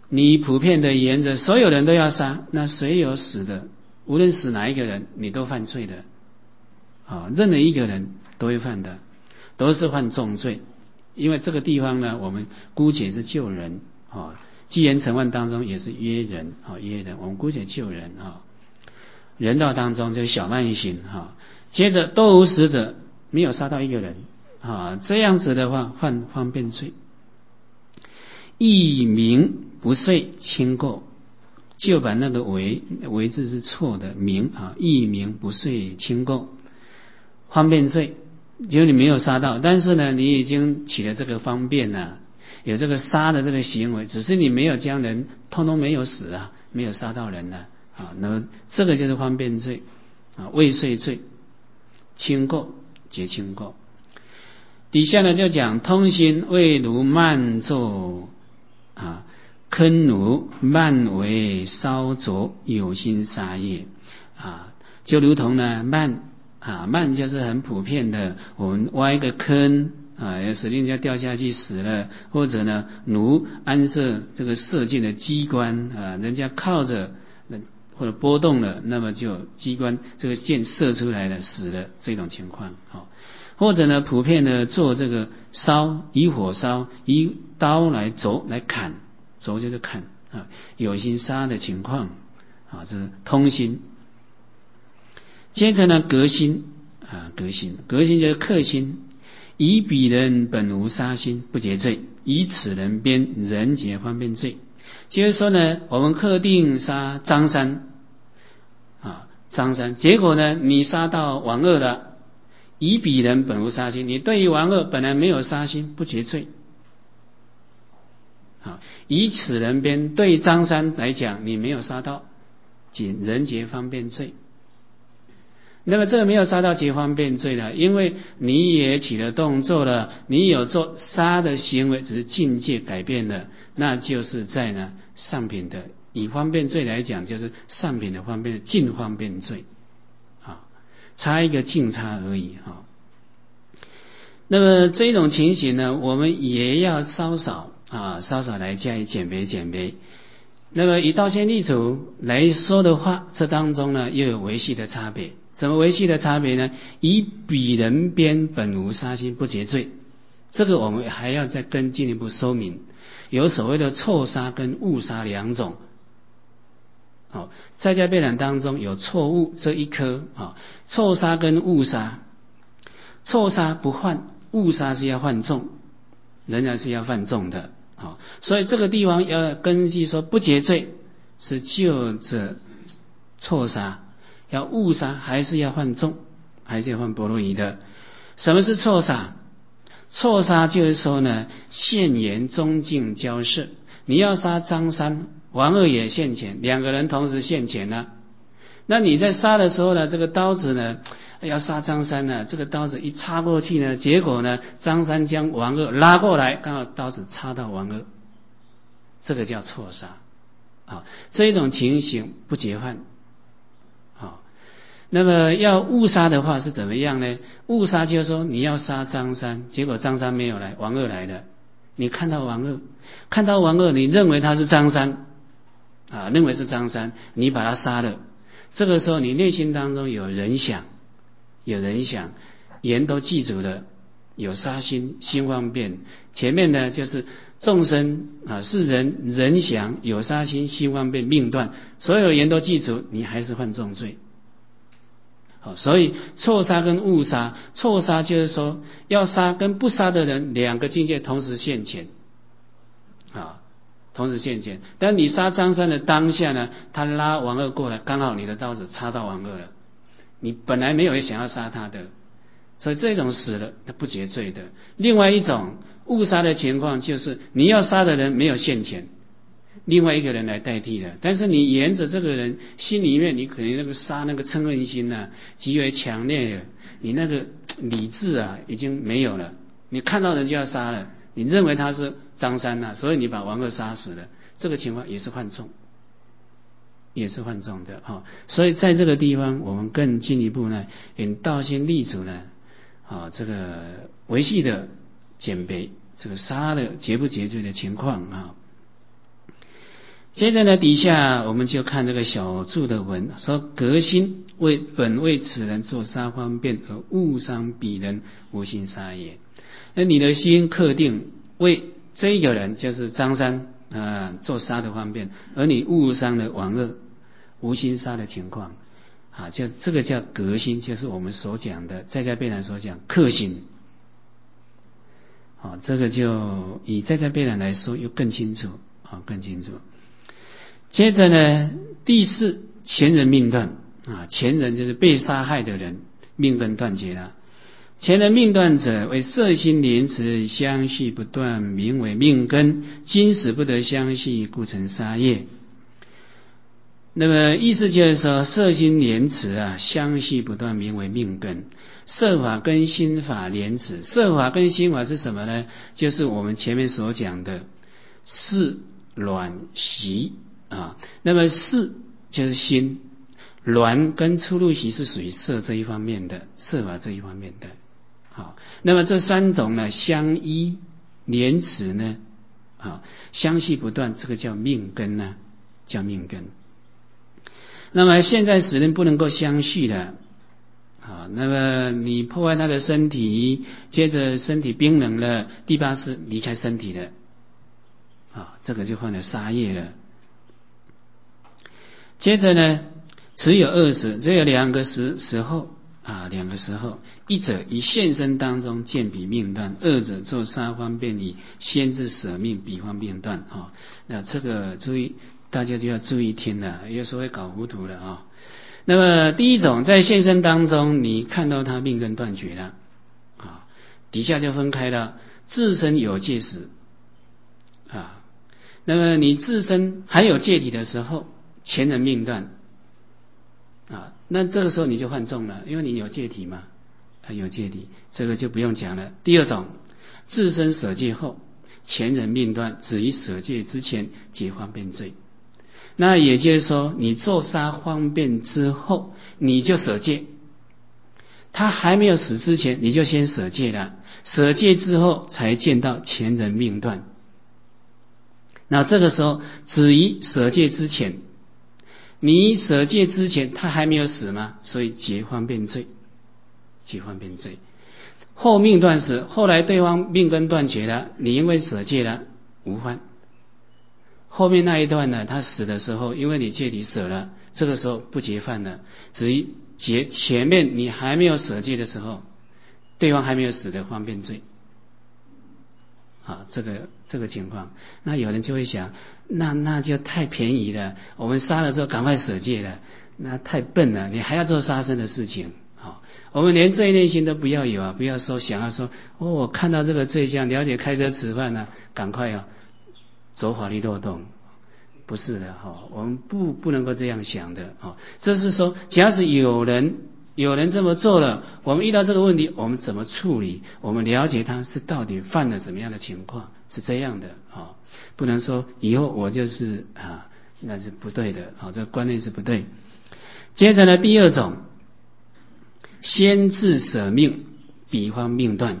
你普遍的沿着所有人都要杀，那谁有死的，无论死哪一个人，你都犯罪的。任何一个人都会犯的，都是犯重罪。因为这个地方呢，我们姑且是救人纪元成万当中也是约人约人，我们姑且救人人道当中就是小慢行接着都无死者，没有杀到一个人这样子的话犯方便罪。义名不遂轻过，旧版那个为字是错的，名义名不遂轻过，方便罪就你没有杀到，但是呢你已经起了这个方便有这个杀的这个行为，只是你没有将人通通没有死没有杀到人那么这个就是方便罪未遂罪，轻过皆轻过。底下呢就讲通心未如慢作坑如慢为烧灼有心杀业就如同呢慢就是很普遍的，我们挖一个坑要使人家掉下去死了，或者呢如安设这个射箭的机关人家靠着或者波动了，那么就机关这个箭射出来了死了，这种情况或者呢普遍的做这个烧，以火烧，以刀来凿来砍，凿就是砍有心杀的情况这是通心。接着呢革心革心就是克心，以彼人本无杀心不结罪，以此人边人结方便罪。就是说呢我们克定杀张三结果呢你杀到王二了，以彼人本无杀心，你对于王二本来没有杀心不结罪以此人边对张三来讲你没有杀到，人结方便罪。那么这个没有杀到结方便罪了，因为你也起了动作了，你有做杀的行为，只是境界改变了，那就是在呢上品的，以方便罪来讲就是上品的方便净方便罪差一个净差而已那么这种情形呢我们也要稍少来加以鉴别。那么以道宣立储来说的话，这当中呢又有维系的差别。怎么维系的差别呢？以彼人边本无杀心不结罪，这个我们还要再更进一步说明。有所谓的错杀跟误杀两种在家辩论当中有错误这一科错杀跟误杀，错杀不犯，误杀是要犯重，仍然是要犯重的所以这个地方要根据说不结罪是就着错杀，要误杀还是要犯重，还是要犯般若夷的。什么是错杀？错杀就是说呢现言中境交涉，你要杀张三，王二也现前，两个人同时现前了，那你在杀的时候呢，这个刀子呢要杀张三呢，这个刀子一插过去呢，结果呢张三将王二拉过来，刚好刀子插到王二，这个叫错杀这种情形不结犯那么要误杀的话是怎么样呢？误杀就是说你要杀张三，结果张三没有来，王二来了，你看到王二你认为他是张三认为是张三，你把他杀了，这个时候你内心当中有人想，言都记住了，有杀心，心方便，前面呢就是众生是人想，有杀心，心方便，命断，所有言都记住，你还是犯重罪所以错杀跟误杀，错杀就是说要杀跟不杀的人两个境界同时现前同时现前，但你杀张三的当下呢，他拉王二过来，刚好你的刀子插到王二了，你本来没有想要杀他的，所以这种死了他不结罪的。另外一种误杀的情况就是你要杀的人没有现前，另外一个人来代替了，但是你沿着这个人心里面你可能那个杀那个嗔恨心极为强烈了，你那个理智已经没有了，你看到人就要杀了，你认为他是张三所以你把王二杀死了，这个情况也是犯重，的所以在这个地方我们更进一步呢引道宣立储呢这个维系的鉴别这个杀的结不结罪的情况接着呢，底下我们就看这个小注的文，说革心本为此人做杀方便而误伤彼人，无心杀也。那你的心刻定为这个人，就是张三做杀的方便，而你误伤了王二，无心杀的情况就这个叫革心，就是我们所讲的在家辩论所讲克心。这个就以在家辩论来说又更清楚更清楚。接着呢，第四，前人命断前人就是被杀害的人，命根断绝了。前人命断者，为色心连持相续不断，名为命根。今始不得相续，故成杀业。那么意思就是说，色心连持相续不断，名为命根。色法跟心法连持，色法跟心法是什么呢？就是我们前面所讲的识、卵、习那么识就是心，卵跟出入习是属于色这一方面的，色法这一方面的。那么这三种呢，相依连持呢相续不断，这个叫命根呢，叫命根。那么现在使人不能够相续的那么你破坏他的身体，接着身体冰冷了，第八识离开身体了这个就犯了杀业了。接着呢，只有二时，只有两个时候两个时候，一者以现身当中见彼命断，二者做杀方便以先至舍命彼方命断那这个注意，大家就要注意听了，有时候会搞糊涂了那么第一种，在现身当中你看到他命根断绝了底下就分开了，自身有戒时那么你自身还有戒体的时候，前人命断那这个时候你就犯重了，因为你有戒体嘛有戒体，这个就不用讲了。第二种，自身舍戒后，前人命断，止于舍戒之前结方便罪。那也就是说，你做杀方便之后，你就舍戒，他还没有死之前，你就先舍戒了，舍戒之后才见到前人命断。那这个时候，止于舍戒之前，你舍戒之前他还没有死吗？所以结方便罪，结方便罪。后命断时，后来对方命根断绝了，你因为舍戒了，无犯。后面那一段呢，他死的时候，因为你戒体舍了，这个时候不结犯了，只于结前面你还没有舍戒的时候，对方还没有死的方便罪这个情况。那有人就会想，那就太便宜了，我们杀了之后赶快舍戒了，那太笨了，你还要做杀生的事情我们连这一类心都不要有不要说想要说我看到这个罪相，了解开车吃饭赶快走法律漏洞，不是的我们不能够这样想的这是说，假使有人这么做了，我们遇到这个问题，我们怎么处理？我们了解他是到底犯了怎么样的情况，是这样的不能说以后我就是那是不对的这个观念是不对。接着呢，第二种，先自舍命，彼方命断。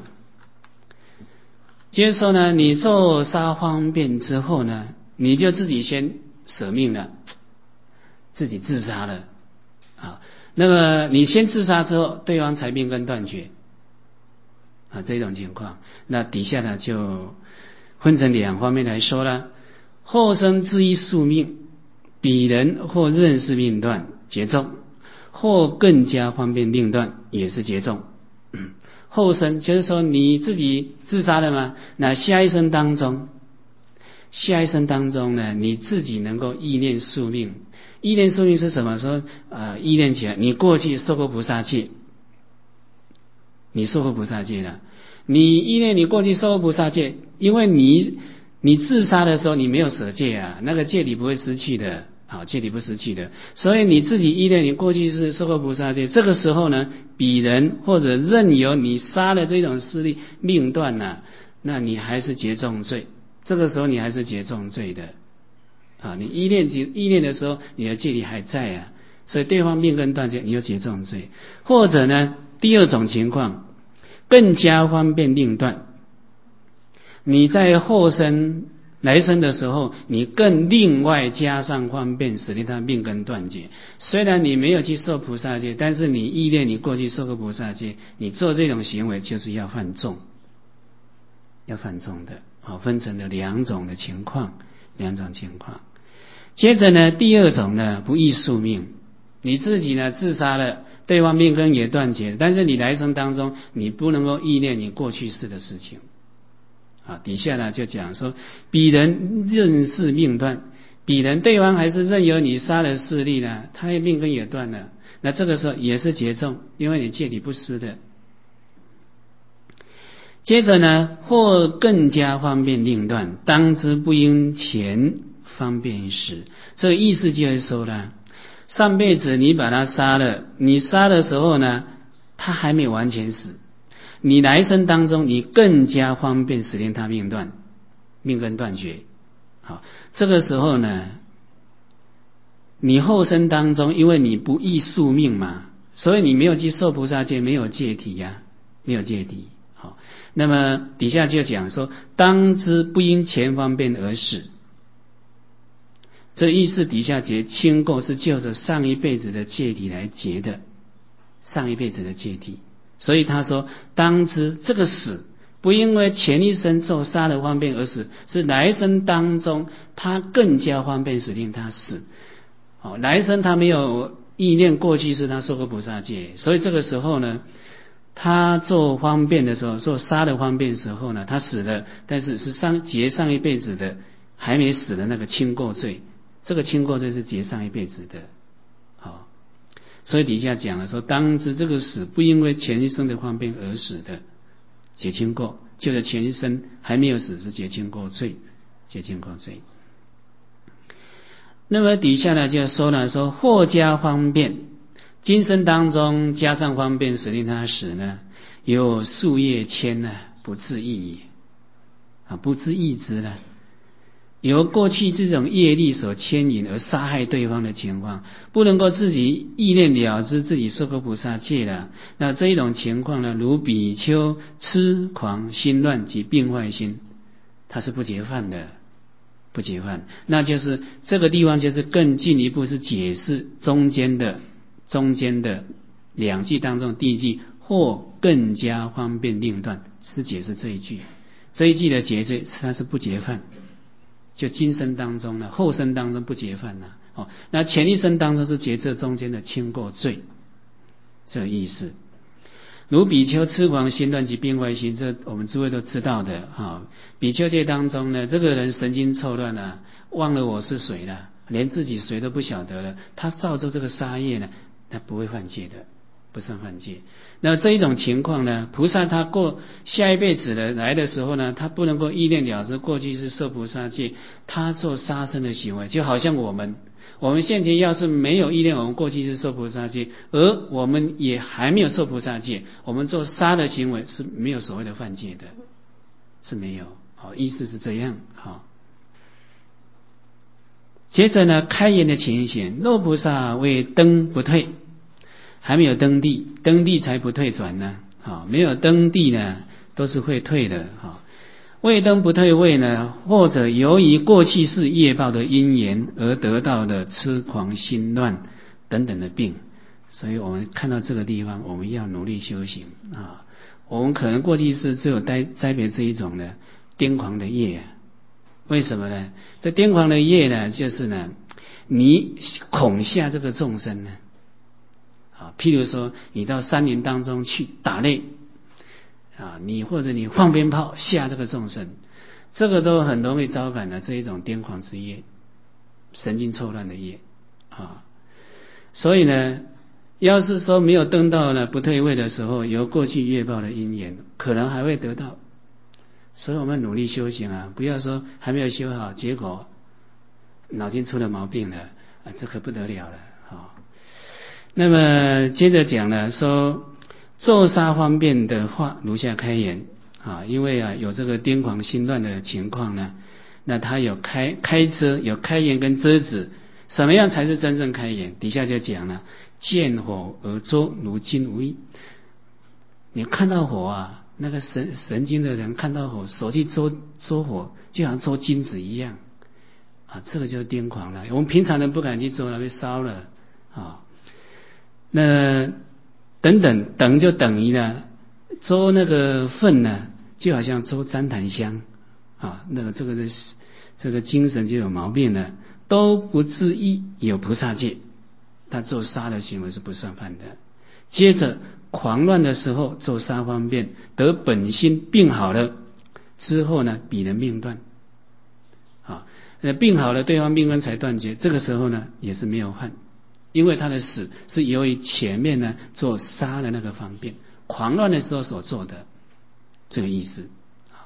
接着说呢，你做杀方便之后呢，你就自己先舍命了，自己自杀了那么你先自杀之后，对方才命根断绝这种情况，那底下呢就分成两方面来说了。后生自依宿命，彼人或认识命断结重，或更加方便命断也是结重后生就是说你自己自杀了吗？那下一生当中呢，你自己能够意念宿命。意念宿命是什么？说意念起来，你过去受过菩萨戒，你受过菩萨戒了，你意念你过去受过菩萨戒，因为你自杀的时候你没有舍戒那个戒体不会失去的戒体不失去的，所以你自己意念你过去是受过菩萨戒，这个时候呢，彼人或者任由你杀了这种势力命断那你还是结重罪，这个时候你还是结重罪的你意念的时候，你的戒体还在所以对方命根断绝，你就结重罪。或者呢，第二种情况，更加方便命断，你在后生来生的时候你更另外加上方便，使令他命根断绝。虽然你没有去受菩萨戒，但是你依恋你过去受过菩萨戒，你做这种行为就是要犯重，要犯重的。分成了两种情况。接着呢，第二种呢，不忆宿命，你自己呢自杀了，对方命根也断绝，但是你来生当中你不能够忆念你过去世的事情。底下呢就讲说，彼人任是命断，彼人对方还是任由你杀了势力呢，他的命根也断了，那这个时候也是劫重，因为你戒体不施的。接着呢，或更加方便令断，当知不应前方便时。这个意思就是说呢，上辈子你把他杀了，你杀的时候呢，他还没完全死，你来生当中你更加方便使令他命断，命根断绝。这个时候呢，你后生当中因为你不忆宿命嘛，所以你没有去受菩萨戒，没有戒体呀，没有戒体。那么底下就讲说，当知不因前方便而死。这意思底下结清垢是就着上一辈子的戒体来结的，上一辈子的戒体。所以他说，当知这个死不因为前一生受杀的方便而死，是来生当中他更加方便使令他死。来生他没有意念过去是他受过菩萨戒，所以这个时候呢，他做方便的时候，做杀的方便的时候呢，他死了，但是是结上一辈子的还没死的那个轻垢罪，这个轻垢罪是结上一辈子的。所以底下讲了说，当知这个死不因为前一生的方便而死的，结轻垢，就是前一生还没有死是结轻垢罪，结轻垢罪。那么底下呢就说了说，或加方便，今生当中加上方便使令他死呢，有数业牵呢，不自抑也，不自抑之呢，由过去这种业力所牵引而杀害对方的情况，不能够自己意念了知自己受过菩萨戒了，那这一种情况呢，如比丘痴狂心乱及病坏心，它是不结犯的，不结犯。那就是这个地方就是更进一步是解释中间的两句当中第一句或更加方便令断，是解释这一句的结罪它是不结犯，就今生当中呢，后生当中不结犯呢。那前一生当中是结这中间的轻过罪，这个意思。如比丘痴狂心乱及病坏心，这我们诸位都知道的。比丘戒当中呢，这个人神经错乱了，忘了我是谁了，连自己谁都不晓得了，他造作这个杀业呢，他不会犯戒的，不算犯戒。那这一种情况呢，菩萨他过下一辈子的来的时候呢，他不能够意念了知过去是受菩萨戒，他做杀生的行为，就好像我们现前要是没有意念我们过去是受菩萨戒，而我们也还没有受菩萨戒，我们做杀的行为是没有所谓的犯戒的，是没有。意思是这样。接着呢，开言的情形，若菩萨未登不退，还没有登地，登地才不退转呢。没有登地呢，都是会退的。未登不退位呢，或者由于过去世业报的因缘而得到的痴狂心乱等等的病。所以我们看到这个地方，我们要努力修行。我们可能过去世只有栽培这一种的癫狂的业。为什么呢？这癫狂的业呢，就是呢，你恐吓这个众生呢。譬如说你到山林当中去打猎，或者你放鞭炮吓这个众生，这个都很容易招感的这一种癫狂之业，神经错乱的业。所以呢，要是说没有登到呢不退位的时候，由过去业报的因缘，可能还会得到。所以我们努力修行不要说还没有修好，结果脑筋出了毛病了，这可不得了了。那么接着讲了说，咒杀方便的话，如下开言。因为有这个癫狂心乱的情况呢，那他有开遮，有开言跟遮止，什么样才是真正开言？底下就讲了，见火而捉如金无益。你看到火那个神经的人看到火，手去捉火，就好像捉金子一样啊，这个就是癫狂了。我们平常人不敢去捉了，被烧了啊。那等就等于呢，捉那个粪呢，就好像捉旃檀香啊，那个这个精神就有毛病了，都不至于有菩萨戒，他做杀的行为是不算犯的。接着狂乱的时候做杀方便，得本心病好了之后呢，彼人命断啊，病好了对方命根才断绝，这个时候呢也是没有犯，因为他的死是由于前面呢做杀的那个方便，狂乱的时候所做的，这个意思。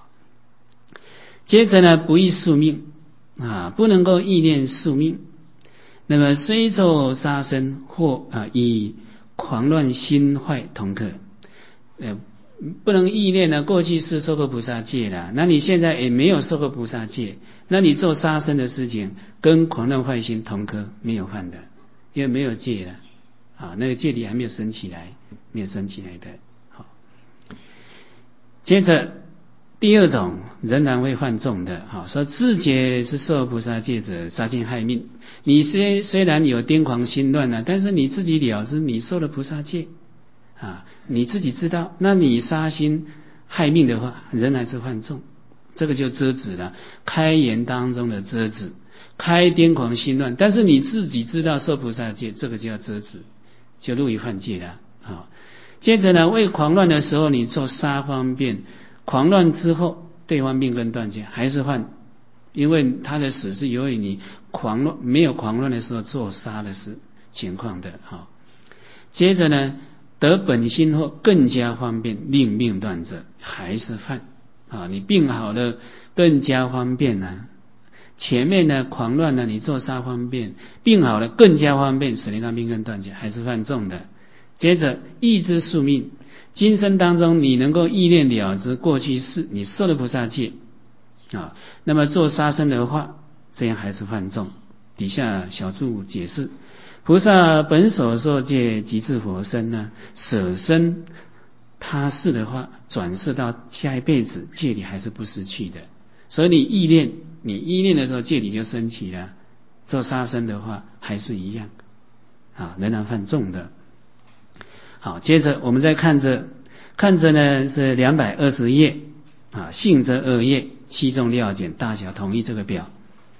接着呢，不易宿命啊，不能够意念宿命。那么虽作杀生或以狂乱心坏同克，不能意念呢，过去是受过菩萨戒的，那你现在也没有受过菩萨戒，那你做杀生的事情跟狂乱坏心同科，没有犯的，因为没有戒了啊，那个戒力还没有升起来，没有升起来的。好，接着第二种仍然会犯重的，好，说自觉是受菩萨戒者，杀心害命。你虽然有癫狂心乱呢，但是你自己了知你受了菩萨戒啊，你自己知道，那你杀心害命的话，仍然是犯重，这个就遮止了。开言当中的遮止，开癫狂心乱，但是你自己知道受菩萨戒，这个就要遮止，就入于犯戒了啊。接着呢，为狂乱的时候你做杀方便，狂乱之后对方命根断绝，还是犯，因为他的死是由于你狂乱没有狂乱的时候做杀的情况的啊。接着呢，得本心后更加方便，令命断者还是犯啊。你病好了更加方便呢，前面呢狂乱呢你做杀方便，病好了更加方便，使令他命根断绝，还是犯重的。接着意知宿命，今生当中你能够意念了知过去世你受了菩萨戒啊，那么做杀生的话，这样还是犯重。底下小注解释，菩萨本所受戒即至佛身呢，舍身他世的话，转世到下一辈子，戒理还是不失去的。所以你意念的时候，戒理就升起了。做杀生的话，还是一样啊，仍然犯重的。好，接着我们再看着呢是220页啊，性则2页，七众料简大小统一这个表。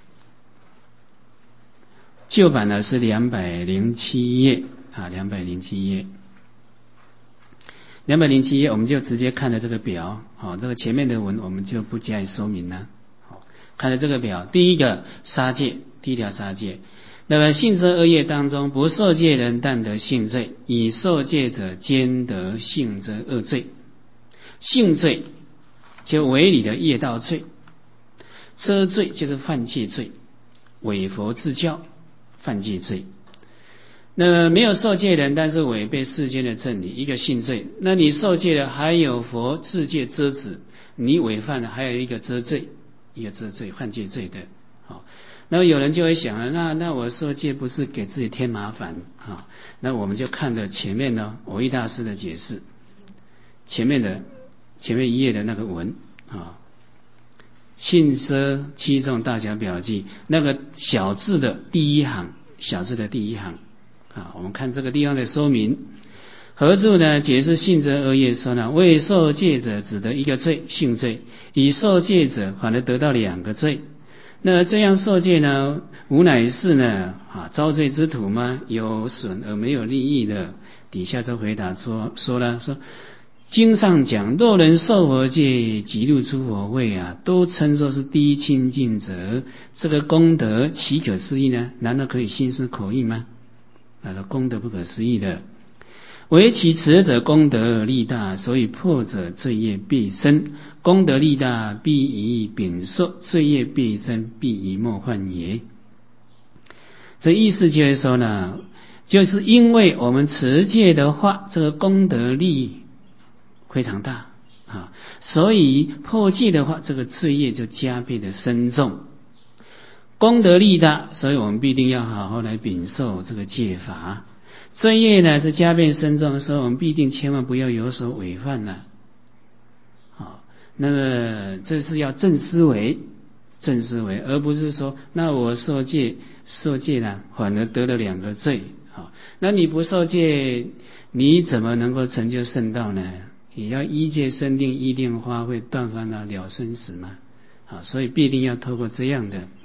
旧版呢是207页啊，207页。207页我们就直接看了这个表，好，这个前面的文我们就不加以说明了。好，看了这个表，第一个杀戒，第一条杀戒。那么性则2页当中，不受戒人但得性罪，以受戒者兼得性则2罪。性罪就违理的业道罪，遮罪就是犯戒罪，违佛自教犯戒罪。那么没有受戒人，但是违背世间的正理，一个性罪。那你受戒了，还有佛自戒遮止，你违犯了，还有一个遮罪，一个遮罪犯戒罪的。好，那么有人就会想了，那我受戒不是给自己添麻烦啊？那我们就看了前面呢，蕅益大师的解释，前面一页的那个文啊，性奢七众大小表记那个小字的第一行啊，我们看这个地方的说明。合注呢解释性则2页说呢，未受戒者只得一个罪，性罪；已受戒者反而得到2个罪。那这样受戒呢，无乃是呢遭罪之徒吗？有损而没有利益的。底下就回答说经上讲，若人受佛戒，即入诸佛位啊，都称作是第一清净者，这个功德岂可思议呢？难道可以心思口意吗？那个功德不可思议的。唯其持者功德力大，所以破者罪业必深。功德力大，必以禀受；罪业必深，必以莫犯也。这意思就是说呢，就是因为我们持戒的话，这个功德力非常大啊，所以破戒的话，这个罪业就加倍的深重。功德力大，所以我们必定要好好来禀受这个戒法。罪业呢是加倍深重，所以我们必定千万不要有所违犯了那么这是要正思维，正思维，而不是说那我受戒了，反而得了2个罪。那你不受戒，你怎么能够成就圣道呢？也要依戒生定，依定发挥，断烦恼了生死嘛。所以必定要透过这样的